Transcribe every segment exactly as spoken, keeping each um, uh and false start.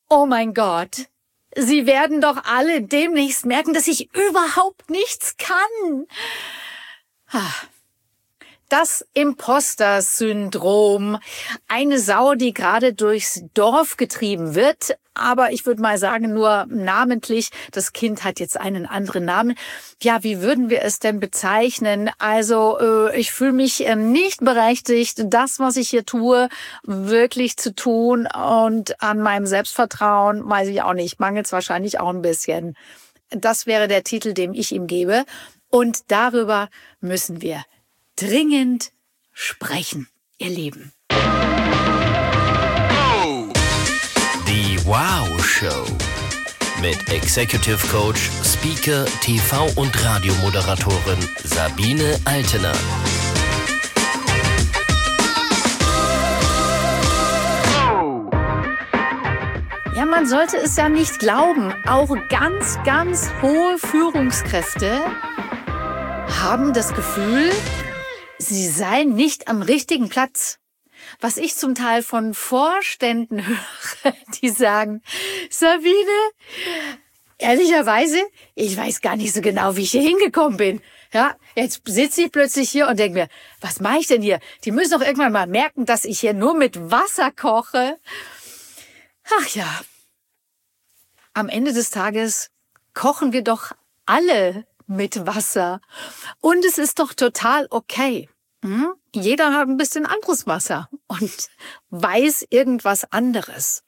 Oh mein Gott, Sie werden doch alle demnächst merken, dass ich überhaupt nichts kann. Das Imposter-Syndrom. Eine Sau, die gerade durchs Dorf getrieben wird. Aber ich würde mal sagen, nur namentlich. Das Kind hat jetzt einen anderen Namen. Ja, wie würden wir es denn bezeichnen? Also, äh, ich fühle mich äh, nicht berechtigt, das, was ich hier tue, wirklich zu tun. Und an meinem Selbstvertrauen, weiß ich auch nicht, mangelt es wahrscheinlich auch ein bisschen. Das wäre der Titel, den ich ihm gebe. Und darüber müssen wir dringend sprechen, ihr Lieben. Die Wow Show mit Executive Coach, Speaker, T V- und Radiomoderatorin Sabine Altener. Ja, man sollte es ja nicht glauben. Auch ganz, ganz hohe Führungskräfte haben das Gefühl, sie seien nicht am richtigen Platz. Was ich zum Teil von Vorständen höre, die sagen, Sabine, ehrlicherweise, ich weiß gar nicht so genau, wie ich hier hingekommen bin. Ja, jetzt sitze ich plötzlich hier und denke mir, was mache ich denn hier? Die müssen doch irgendwann mal merken, dass ich hier nur mit Wasser koche. Ach ja, am Ende des Tages kochen wir doch alle mit Wasser. Und es ist doch total okay. Hm? Jeder hat ein bisschen anderes Wasser und weiß irgendwas anderes.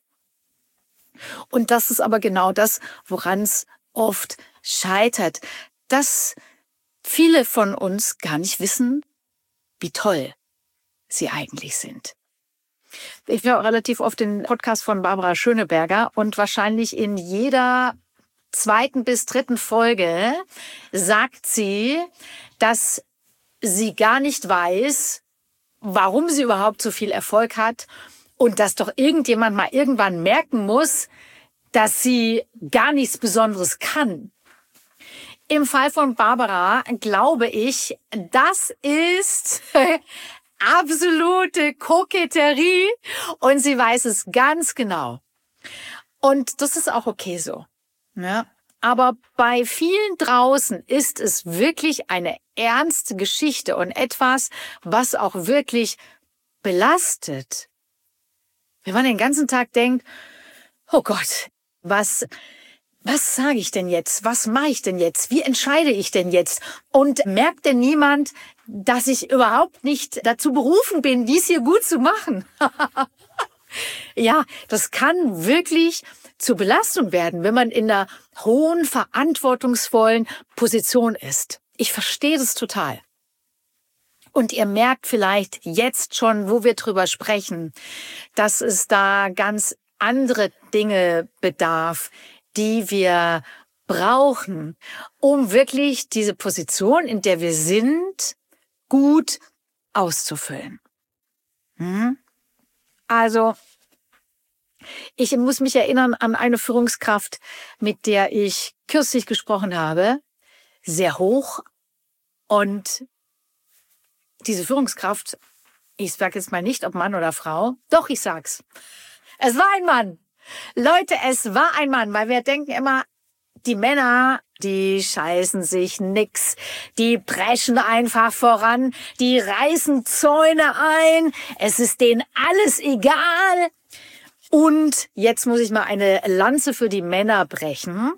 Und das ist aber genau das, woran es oft scheitert, dass viele von uns gar nicht wissen, wie toll sie eigentlich sind. Ich höre relativ oft den Podcast von Barbara Schöneberger und wahrscheinlich in jeder zweiten bis dritten Folge sagt sie, dass sie gar nicht weiß, warum sie überhaupt so viel Erfolg hat und dass doch irgendjemand mal irgendwann merken muss, dass sie gar nichts Besonderes kann. Im Fall von Barbara glaube ich, das ist absolute Koketterie und sie weiß es ganz genau. Und das ist auch okay so. Ja. Aber bei vielen draußen ist es wirklich eine ernste Geschichte und etwas, was auch wirklich belastet. Wenn man den ganzen Tag denkt, oh Gott, was, was sage ich denn jetzt? Was mache ich denn jetzt? Wie entscheide ich denn jetzt? Und merkt denn niemand, dass ich überhaupt nicht dazu berufen bin, dies hier gut zu machen? Ja, das kann wirklich zur Belastung werden, wenn man in einer hohen, verantwortungsvollen Position ist. Ich verstehe das total. Und ihr merkt vielleicht jetzt schon, wo wir drüber sprechen, dass es da ganz andere Dinge bedarf, die wir brauchen, um wirklich diese Position, in der wir sind, gut auszufüllen. Hm? Also, ich muss mich erinnern an eine Führungskraft, mit der ich kürzlich gesprochen habe, sehr hoch. Und diese Führungskraft, ich sage jetzt mal nicht, ob Mann oder Frau, doch, ich sag's. Es war ein Mann. Leute, es war ein Mann, weil wir denken immer, die Männer, die scheißen sich nix, die preschen einfach voran, die reißen Zäune ein, es ist denen alles egal. Und jetzt muss ich mal eine Lanze für die Männer brechen.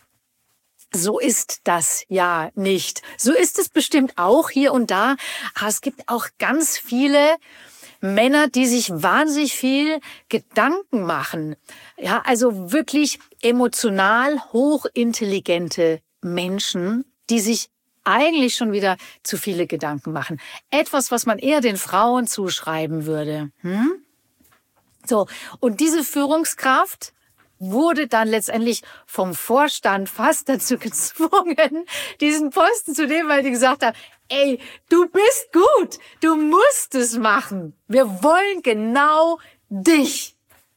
So ist das ja nicht. So ist es bestimmt auch hier und da. Aber es gibt auch ganz viele Männer, die sich wahnsinnig viel Gedanken machen. Ja, also wirklich emotional hochintelligente Menschen, die sich eigentlich schon wieder zu viele Gedanken machen. Etwas, was man eher den Frauen zuschreiben würde. Hm? So, und diese Führungskraft wurde dann letztendlich vom Vorstand fast dazu gezwungen, diesen Posten zu nehmen, weil die gesagt haben, ey, du bist gut, du musst es machen. Wir wollen genau dich.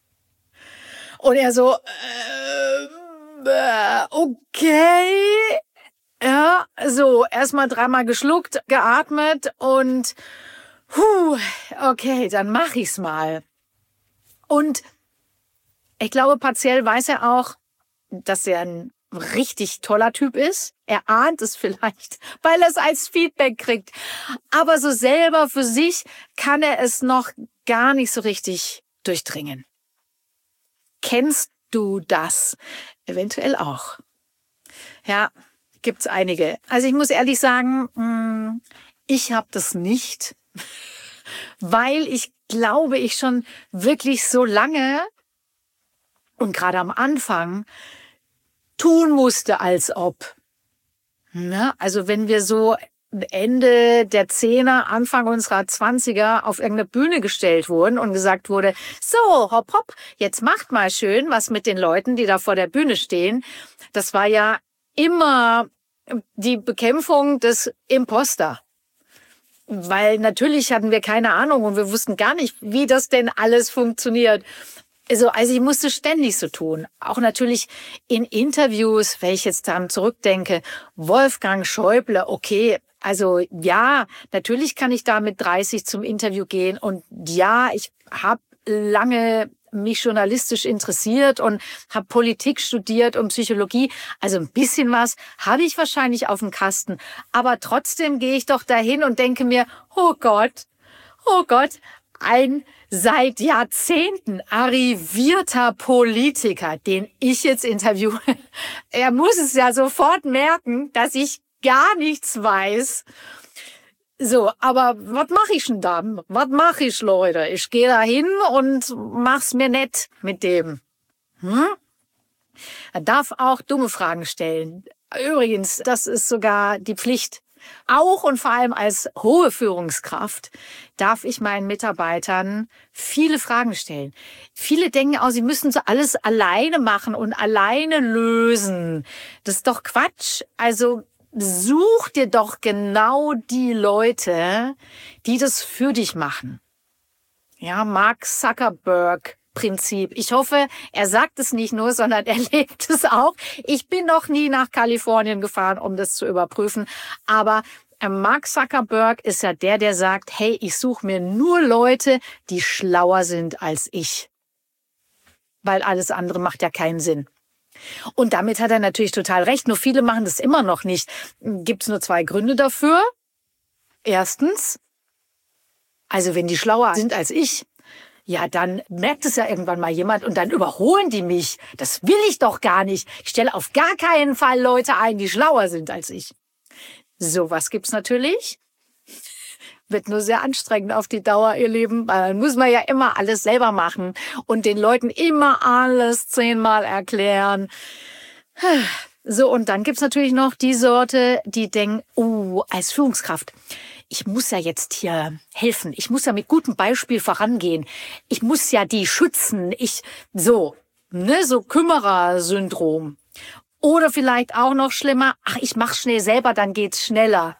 Und er so, äh, okay. Ja, so, erstmal dreimal geschluckt, geatmet und, huh, okay, dann mach ich's mal. Und Ich glaube, partiell weiß er auch, dass er ein richtig toller Typ ist. Er ahnt es vielleicht, weil er es als Feedback kriegt. Aber so selber für sich kann er es noch gar nicht so richtig durchdringen. Kennst du das? Eventuell auch. Ja, gibt's einige. Also ich muss ehrlich sagen, ich habe das nicht, weil ich glaube, ich schon wirklich so lange und gerade am Anfang tun musste, als ob. Ja, also wenn wir so Ende der Zehner, Anfang unserer Zwanziger auf irgendeine Bühne gestellt wurden und gesagt wurde, so, hopp, hopp, jetzt macht mal schön was mit den Leuten, die da vor der Bühne stehen. Das war ja immer die Bekämpfung des Imposter. Weil natürlich hatten wir keine Ahnung und wir wussten gar nicht, wie das denn alles funktioniert. Also, also ich musste ständig so tun. Auch natürlich in Interviews, wenn ich jetzt daran zurückdenke, Wolfgang Schäuble, okay, also ja, natürlich kann ich da mit dreißig zum Interview gehen und ja, ich habe lange mich journalistisch interessiert und habe Politik studiert und Psychologie. Also ein bisschen was habe ich wahrscheinlich auf dem Kasten. Aber trotzdem gehe ich doch dahin und denke mir, oh Gott, oh Gott, ein seit Jahrzehnten arrivierter Politiker, den ich jetzt interviewe. Er muss es ja sofort merken, dass ich gar nichts weiß. So, aber was mache ich denn da? Was mache ich, Leute? Ich gehe da hin und mach's mir nett mit dem. Hm? Er darf auch dumme Fragen stellen. Übrigens, das ist sogar die Pflicht. Auch und vor allem als hohe Führungskraft darf ich meinen Mitarbeitern viele Fragen stellen. Viele denken auch, sie müssen so alles alleine machen und alleine lösen. Das ist doch Quatsch. Also such dir doch genau die Leute, die das für dich machen. Ja, Mark Zuckerberg Prinzip. Ich hoffe, er sagt es nicht nur, sondern er lebt es auch. Ich bin noch nie nach Kalifornien gefahren, um das zu überprüfen. Aber Mark Zuckerberg ist ja der, der sagt, hey, ich suche mir nur Leute, die schlauer sind als ich. Weil alles andere macht ja keinen Sinn. Und damit hat er natürlich total recht. Nur viele machen das immer noch nicht. Gibt es nur zwei Gründe dafür. Erstens, also wenn die schlauer sind als ich, ja, dann merkt es ja irgendwann mal jemand und dann überholen die mich. Das will ich doch gar nicht. Ich stelle auf gar keinen Fall Leute ein, die schlauer sind als ich. Sowas gibt's natürlich. Wird nur sehr anstrengend auf die Dauer, ihr Lieben. Weil dann muss man ja immer alles selber machen und den Leuten immer alles zehnmal erklären. So, und dann gibt's natürlich noch die Sorte, die denken, oh, als Führungskraft, ich muss ja jetzt hier helfen. Ich muss ja mit gutem Beispiel vorangehen. Ich muss ja die schützen. Ich, so, ne, so Kümmerer-Syndrom. Oder vielleicht auch noch schlimmer, ach, ich mach's schnell selber, dann geht's schneller.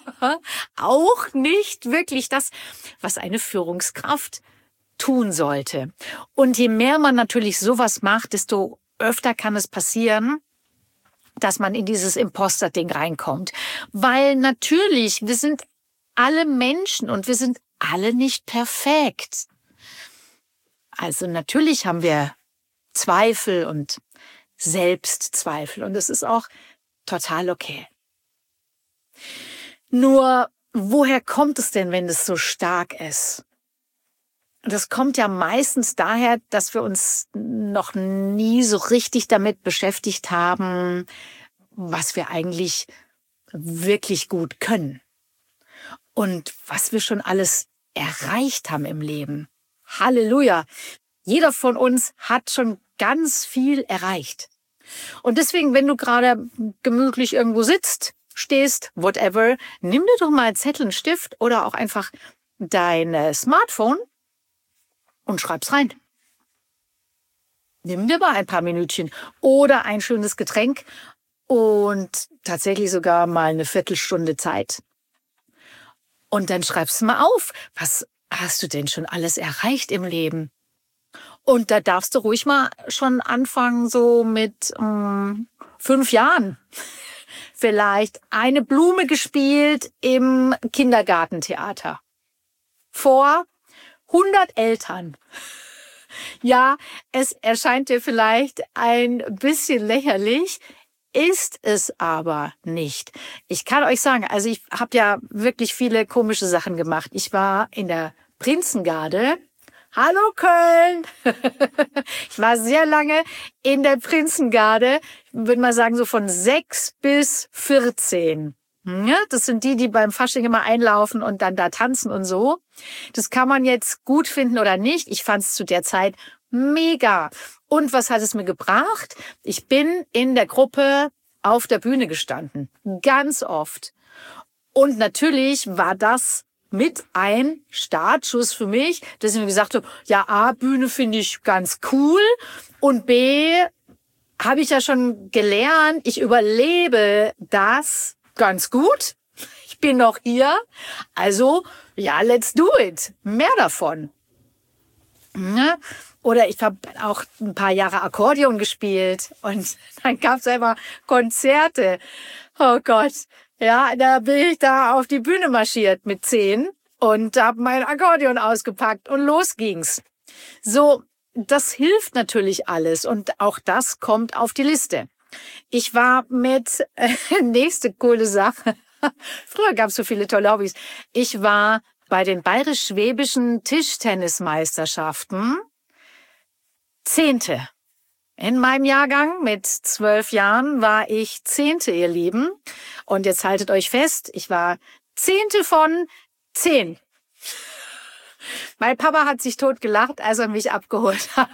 Auch nicht wirklich das, was eine Führungskraft tun sollte. Und je mehr man natürlich sowas macht, desto öfter kann es passieren, dass man in dieses Imposter-Ding reinkommt. Weil natürlich, wir sind alle Menschen und wir sind alle nicht perfekt. Also natürlich haben wir Zweifel und Selbstzweifel und es ist auch total okay. Nur, woher kommt es denn, wenn es so stark ist? Das kommt ja meistens daher, dass wir uns noch nie so richtig damit beschäftigt haben, was wir eigentlich wirklich gut können. Und was wir schon alles erreicht haben im Leben. Halleluja! Jeder von uns hat schon ganz viel erreicht. Und deswegen, wenn du gerade gemütlich irgendwo sitzt, stehst, whatever, nimm dir doch mal einen Zettel, einen Stift oder auch einfach dein Smartphone und schreib's rein. Nimm dir mal ein paar Minütchen oder ein schönes Getränk und tatsächlich sogar mal eine Viertelstunde Zeit. Und dann schreibst du mal auf, was hast du denn schon alles erreicht im Leben? Und da darfst du ruhig mal schon anfangen, so mit ähm, fünf Jahren. Vielleicht eine Blume gespielt im Kindergartentheater. Vor hundert Eltern. Ja, es erscheint dir vielleicht ein bisschen lächerlich, ist es aber nicht. Ich kann euch sagen, also ich habe ja wirklich viele komische Sachen gemacht. Ich war in der Prinzengarde. Hallo Köln! Ich war sehr lange in der Prinzengarde, ich würde mal sagen so von sechs bis vierzehn. Ja, das sind die, die beim Fasching immer einlaufen und dann da tanzen und so. Das kann man jetzt gut finden oder nicht. Ich fand es zu der Zeit mega. Und was hat es mir gebracht? Ich bin in der Gruppe auf der Bühne gestanden. Ganz oft. Und natürlich war das mit ein Startschuss für mich, dass ich mir gesagt habe, ja, A, Bühne finde ich ganz cool und B, habe ich ja schon gelernt, ich überlebe das ganz gut. Ich bin noch hier. Also, ja, let's do it. Mehr davon. Ja? Oder ich habe auch ein paar Jahre Akkordeon gespielt und dann gab es einfach Konzerte. Oh Gott. Ja, da bin ich da auf die Bühne marschiert mit zehn und habe mein Akkordeon ausgepackt und los ging's. So, das hilft natürlich alles und auch das kommt auf die Liste. Ich war mit, äh, nächste coole Sache, früher gab es so viele tolle Hobbys, ich war bei den bayerisch-schwäbischen Tischtennismeisterschaften Zehnte. In meinem Jahrgang mit zwölf Jahren war ich Zehnte, ihr Lieben. Und jetzt haltet euch fest, ich war Zehnte von zehn. Mein Papa hat sich totgelacht, als er mich abgeholt hat.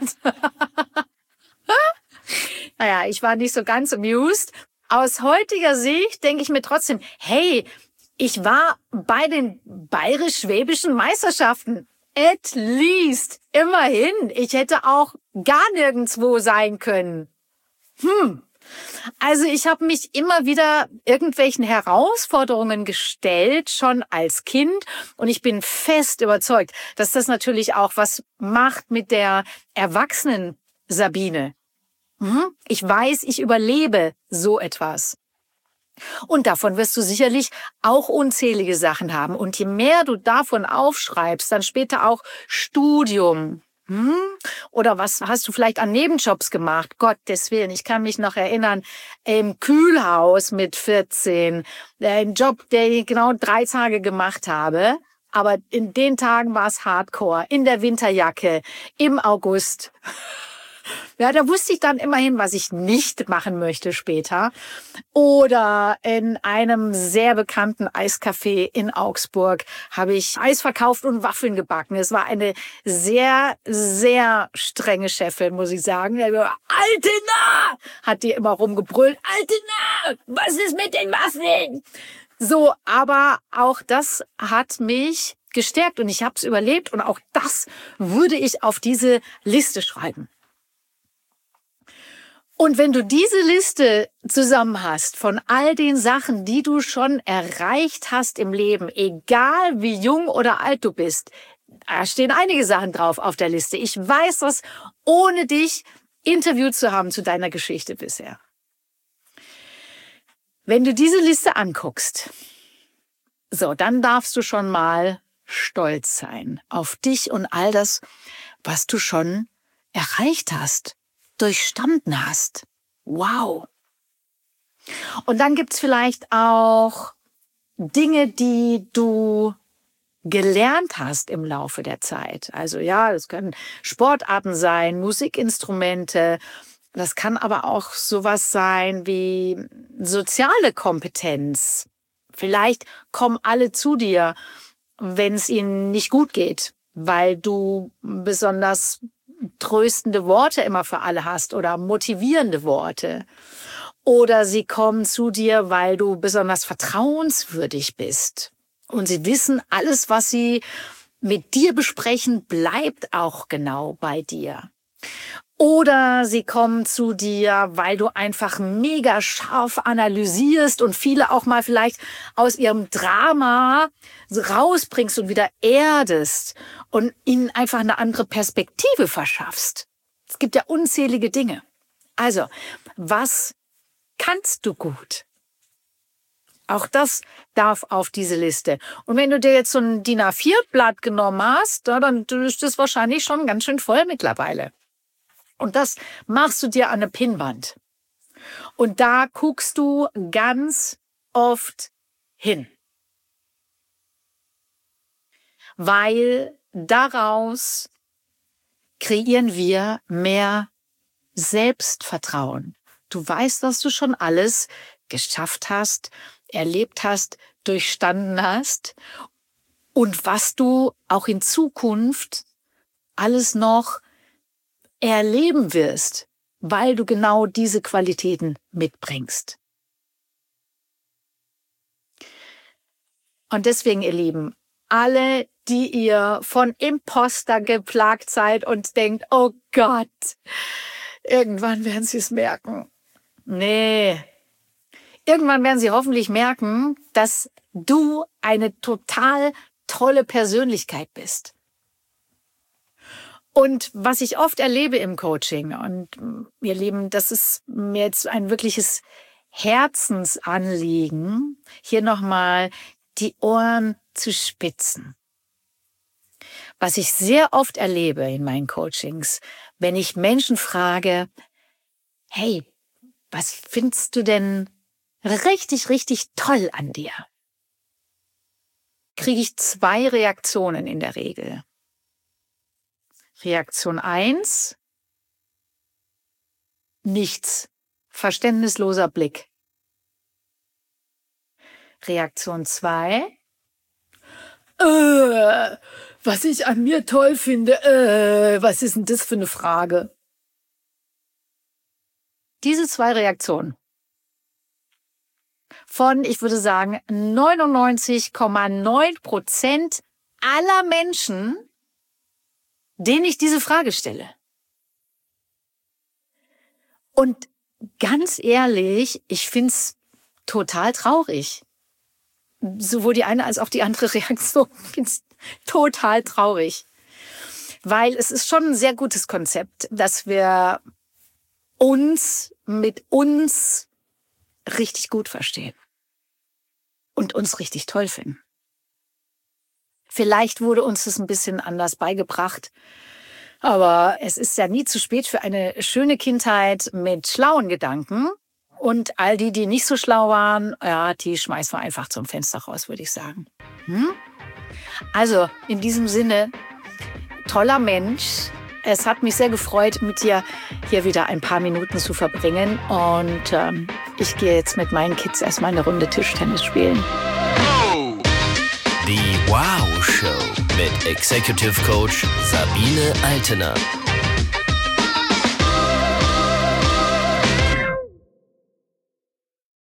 Naja, ich war nicht so ganz amused. Aus heutiger Sicht denke ich mir trotzdem, hey, ich war bei den bayerisch-schwäbischen Meisterschaften. At least, immerhin. Ich hätte auch gar nirgendwo sein können. Hm. Also ich habe mich immer wieder irgendwelchen Herausforderungen gestellt, schon als Kind. Und ich bin fest überzeugt, dass das natürlich auch was macht mit der erwachsenen Sabine. Hm? Ich weiß, ich überlebe so etwas. Und davon wirst du sicherlich auch unzählige Sachen haben. Und je mehr du davon aufschreibst, dann später auch Studium. Hm? Oder was hast du vielleicht an Nebenjobs gemacht? Gottes Willen, ich kann mich noch erinnern, im Kühlhaus mit vierzehn. Ein Job, den ich genau drei Tage gemacht habe. Aber in den Tagen war es Hardcore. In der Winterjacke, im August. Ja, da wusste ich dann immerhin, was ich nicht machen möchte später. Oder in einem sehr bekannten Eiscafé in Augsburg habe ich Eis verkauft und Waffeln gebacken. Es war eine sehr, sehr strenge Chefin, muss ich sagen. Altena! Hat die immer rumgebrüllt. Altena! Was ist mit den Waffeln? So, aber auch das hat mich gestärkt und ich habe es überlebt und auch das würde ich auf diese Liste schreiben. Und wenn du diese Liste zusammen hast von all den Sachen, die du schon erreicht hast im Leben, egal wie jung oder alt du bist, da stehen einige Sachen drauf auf der Liste. Ich weiß das, ohne dich interviewt zu haben zu deiner Geschichte bisher. Wenn du diese Liste anguckst, so, dann darfst du schon mal stolz sein auf dich und all das, was du schon erreicht hast. Durchstanden hast. Wow. Und dann gibt's vielleicht auch Dinge, die du gelernt hast im Laufe der Zeit. Also ja, das können Sportarten sein, Musikinstrumente. Das kann aber auch sowas sein wie soziale Kompetenz. Vielleicht kommen alle zu dir, wenn es ihnen nicht gut geht, weil du besonders tröstende Worte immer für alle hast oder motivierende Worte. Oder sie kommen zu dir, weil du besonders vertrauenswürdig bist. Und sie wissen, alles, was sie mit dir besprechen, bleibt auch genau bei dir. Oder sie kommen zu dir, weil du einfach mega scharf analysierst und viele auch mal vielleicht aus ihrem Drama rausbringst und wieder erdest und ihnen einfach eine andere Perspektive verschaffst. Es gibt ja unzählige Dinge. Also, was kannst du gut? Auch das darf auf diese Liste. Und wenn du dir jetzt so ein D I N A vier Blatt genommen hast, dann ist das wahrscheinlich schon ganz schön voll mittlerweile. Und das machst du dir an eine Pinnwand. Und da guckst du ganz oft hin. Weil daraus kreieren wir mehr Selbstvertrauen. Du weißt, dass du schon alles geschafft hast, erlebt hast, durchstanden hast und was du auch in Zukunft alles noch erleben wirst, weil du genau diese Qualitäten mitbringst. Und deswegen, ihr Lieben, alle, die ihr von Imposter geplagt seid und denkt, oh Gott, irgendwann werden sie es merken. Nee. Irgendwann werden sie hoffentlich merken, dass du eine total tolle Persönlichkeit bist. Und was ich oft erlebe im Coaching, und ihr Lieben, das ist mir jetzt ein wirkliches Herzensanliegen, hier nochmal die Ohren zu spitzen. Was ich sehr oft erlebe in meinen Coachings, wenn ich Menschen frage, hey, was findest du denn richtig, richtig toll an dir? Kriege ich zwei Reaktionen in der Regel. Reaktion eins, nichts, verständnisloser Blick. Reaktion zwei, äh, was ich an mir toll finde, äh, was ist denn das für eine Frage? Diese zwei Reaktionen von, ich würde sagen, neunundneunzig Komma neun Prozent aller Menschen, denen ich diese Frage stelle. Und ganz ehrlich, ich find's total traurig. Sowohl die eine als auch die andere Reaktion find's total traurig. Weil es ist schon ein sehr gutes Konzept, dass wir uns mit uns richtig gut verstehen und uns richtig toll finden. Vielleicht wurde uns das ein bisschen anders beigebracht, aber es ist ja nie zu spät für eine schöne Kindheit mit schlauen Gedanken. Und all die, die nicht so schlau waren, ja, die schmeißen wir einfach zum Fenster raus, würde ich sagen. Hm? Also, in diesem Sinne, toller Mensch. Es hat mich sehr gefreut, mit dir hier wieder ein paar Minuten zu verbringen. Und ähm, ich gehe jetzt mit meinen Kids erstmal eine Runde Tischtennis spielen. Die Wow Show mit Executive Coach Sabine Altener.